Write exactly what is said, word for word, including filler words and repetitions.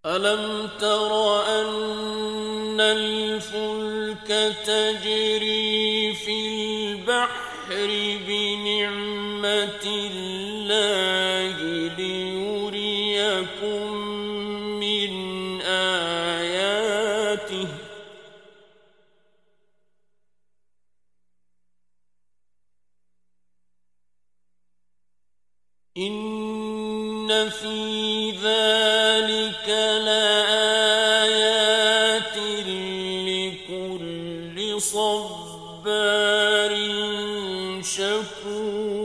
أَلَمْ تَرَ أَنَّ الْفُلْكَ تَجْرِي فِي الْبَحْرِ بِنِعْمَتِ اللَّهِ لِيُرِيَكُم مِّنْ آيَاتِهِ ۚ إِنَّ فِي ذَلِكَ لَآيَاتٍ لِّكُلِّ صَبَّارٍ شَكُورٍ.